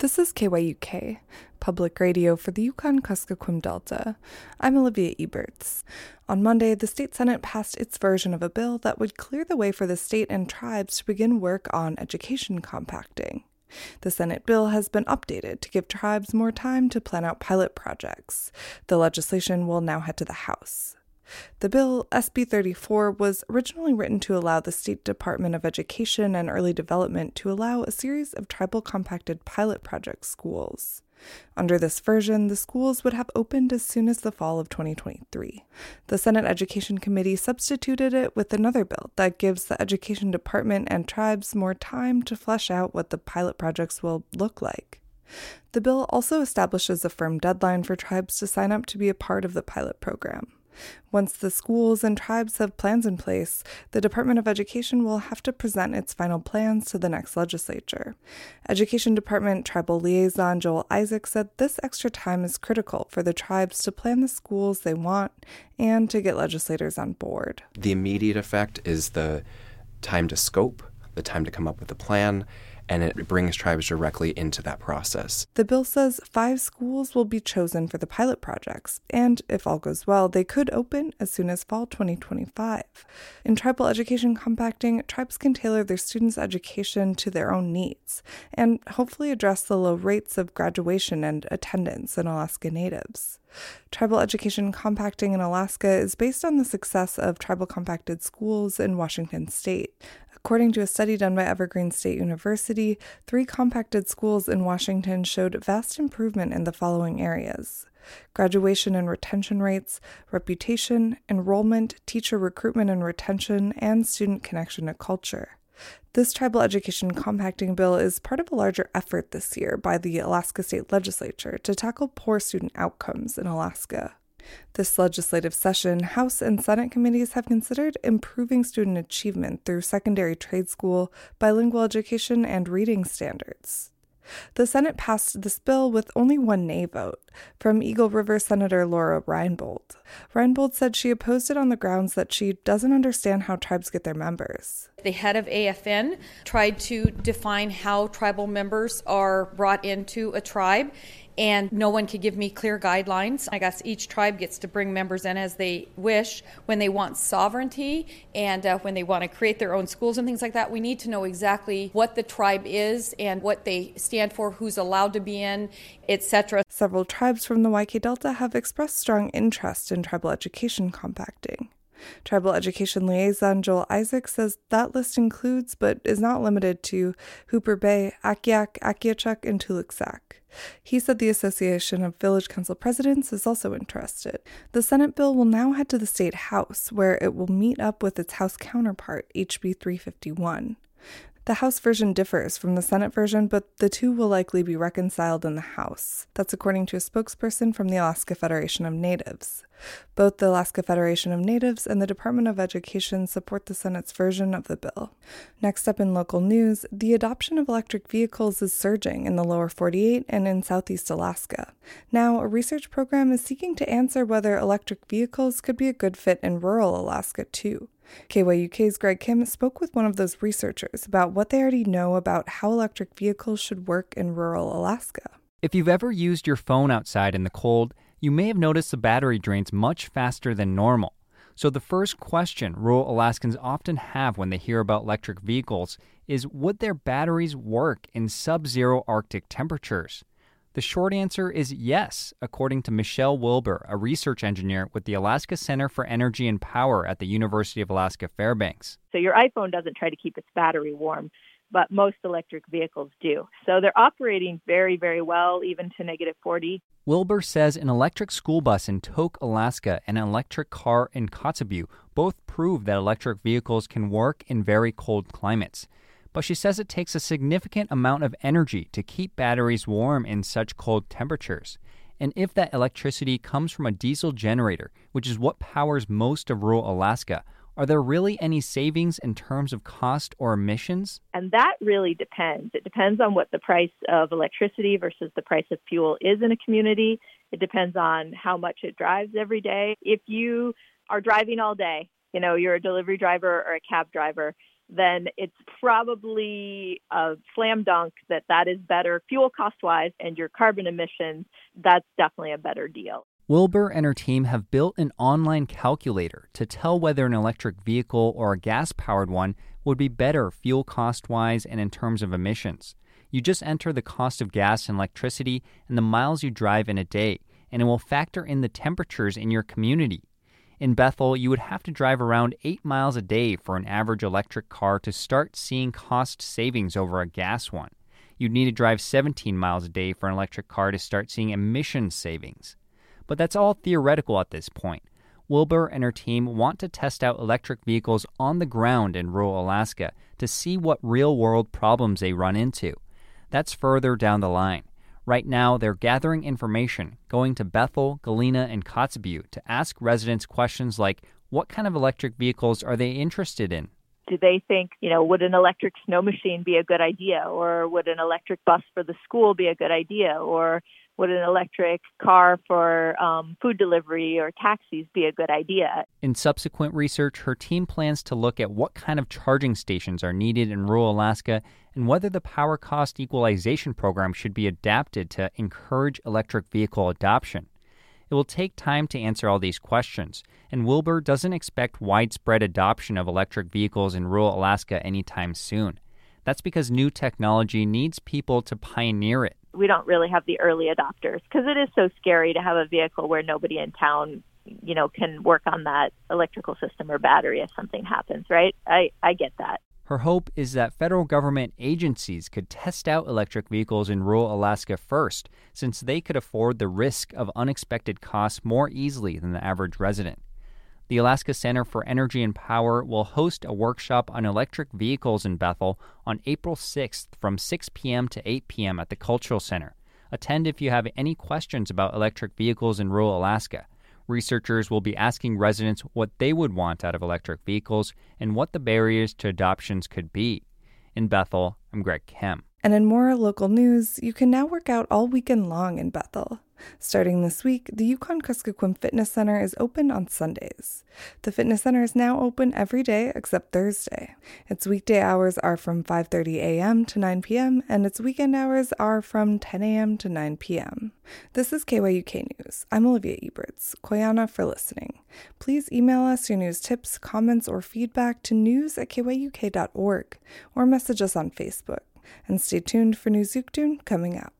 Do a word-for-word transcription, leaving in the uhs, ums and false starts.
This is K Y U K, public radio for the Yukon-Kuskokwim Delta. I'm Olivia Eberts. On Monday, the state Senate passed its version of a bill that would clear the way for the state and tribes to begin work on education compacting. The Senate bill has been updated to give tribes more time to plan out pilot projects. The legislation will now head to the House. The bill, S B thirty-four, was originally written to allow the State Department of Education and Early Development to allow a series of tribal compacted pilot project schools. Under this version, the schools would have opened as soon as the fall of twenty twenty-three. The Senate Education Committee substituted it with another bill that gives the Education Department and tribes more time to flesh out what the pilot projects will look like. The bill also establishes a firm deadline for tribes to sign up to be a part of the pilot program. Once the schools and tribes have plans in place, the Department of Education will have to present its final plans to the next legislature. Education Department Tribal Liaison Joel Isaac said this extra time is critical for the tribes to plan the schools they want and to get legislators on board. The immediate effect is the time to scope, the time to come up with a plan, and it brings tribes directly into that process. The bill says five schools will be chosen for the pilot projects, and if all goes well, they could open as soon as fall twenty twenty-five. In tribal education compacting, tribes can tailor their students' education to their own needs, and hopefully address the low rates of graduation and attendance in Alaska Natives. Tribal education compacting in Alaska is based on the success of tribal compacted schools in Washington state. According to a study done by Evergreen State University, three compacted schools in Washington showed vast improvement in the following areas: graduation and retention rates, reputation, enrollment, teacher recruitment and retention, and student connection to culture. This tribal education compacting bill is part of a larger effort this year by the Alaska State Legislature to tackle poor student outcomes in Alaska. This legislative session, House and Senate committees have considered improving student achievement through secondary trade school, bilingual education, and reading standards. The Senate passed this bill with only one nay vote, from Eagle River Senator Laura Reinbold. Reinbold said she opposed it on the grounds that she doesn't understand how tribes get their members. The head of A F N tried to define how tribal members are brought into a tribe, and no one could give me clear guidelines. I guess each tribe gets to bring members in as they wish when they want sovereignty and uh, when they want to create their own schools and things like that. We need to know exactly what the tribe is and what they stand for, who's allowed to be in, et cetera. Several tribes from the Y K Delta have expressed strong interest in tribal education compacting. Tribal Education Liaison Joel Isaac says that list includes, but is not limited to, Hooper Bay, Akiak, Akiachuk, and Tuluksak. He said the Association of Village Council Presidents is also interested. The Senate bill will now head to the State House, where it will meet up with its House counterpart, H B three fifty-one. The House version differs from the Senate version, but the two will likely be reconciled in the House. That's according to a spokesperson from the Alaska Federation of Natives. Both the Alaska Federation of Natives and the Department of Education support the Senate's version of the bill. Next up in local news, the adoption of electric vehicles is surging in the lower forty-eight and in southeast Alaska. Now, a research program is seeking to answer whether electric vehicles could be a good fit in rural Alaska, too. K Y U K's Greg Kim spoke with one of those researchers about what they already know about how electric vehicles should work in rural Alaska. If you've ever used your phone outside in the cold, you may have noticed the battery drains much faster than normal. So the first question rural Alaskans often have when they hear about electric vehicles is, would their batteries work in sub-zero Arctic temperatures? The short answer is yes, according to Michelle Wilbur, a research engineer with the Alaska Center for Energy and Power at the University of Alaska Fairbanks. So your iPhone doesn't try to keep its battery warm, but most electric vehicles do. So they're operating very, very well, even to negative forty. Wilbur says an electric school bus in Tok, Alaska, and an electric car in Kotzebue both prove that electric vehicles can work in very cold climates. But she says it takes a significant amount of energy to keep batteries warm in such cold temperatures. And if that electricity comes from a diesel generator, which is what powers most of rural Alaska, are there really any savings in terms of cost or emissions? And that really depends. It depends on what the price of electricity versus the price of fuel is in a community. It depends on how much it drives every day. If you are driving all day, you know, you're a delivery driver or a cab driver, then it's probably a slam dunk that that is better fuel cost-wise, and your carbon emissions, that's definitely a better deal. Wilbur and her team have built an online calculator to tell whether an electric vehicle or a gas-powered one would be better fuel cost-wise and in terms of emissions. You just enter the cost of gas and electricity and the miles you drive in a day, and it will factor in the temperatures in your community. In Bethel, you would have to drive around eight miles a day for an average electric car to start seeing cost savings over a gas one. You'd need to drive seventeen miles a day for an electric car to start seeing emissions savings. But that's all theoretical at this point. Wilbur and her team want to test out electric vehicles on the ground in rural Alaska to see what real-world problems they run into. That's further down the line. Right now, they're gathering information, going to Bethel, Galena, and Kotzebue to ask residents questions like, what kind of electric vehicles are they interested in? Do they think, you know, would an electric snow machine be a good idea? Or would an electric bus for the school be a good idea? Or would an electric car for um, food delivery or taxis be a good idea? In subsequent research, her team plans to look at what kind of charging stations are needed in rural Alaska and whether the power cost equalization program should be adapted to encourage electric vehicle adoption. It will take time to answer all these questions, and Wilbur doesn't expect widespread adoption of electric vehicles in rural Alaska anytime soon. That's because new technology needs people to pioneer it. We don't really have the early adopters because it is so scary to have a vehicle where nobody in town, you know, can work on that electrical system or battery if something happens, right? I, I get that. Her hope is that federal government agencies could test out electric vehicles in rural Alaska first, since they could afford the risk of unexpected costs more easily than the average resident. The Alaska Center for Energy and Power will host a workshop on electric vehicles in Bethel on April sixth from six p.m. to eight p.m. at the Cultural Center. Attend if you have any questions about electric vehicles in rural Alaska. Researchers will be asking residents what they would want out of electric vehicles and what the barriers to adoptions could be. In Bethel, I'm Greg Kemp. And in more local news, you can now work out all weekend long in Bethel. Starting this week, the Yukon-Kuskokwim Fitness Center is open on Sundays. The fitness center is now open every day except Thursday. Its weekday hours are from five thirty a.m. to nine p.m., and its weekend hours are from ten a.m. to nine p.m. This is K Y U K News. I'm Olivia Eberts. Koyana for listening. Please email us your news tips, comments, or feedback to news at k y u k dot org or message us on Facebook. And stay tuned for News Zuktoon coming up.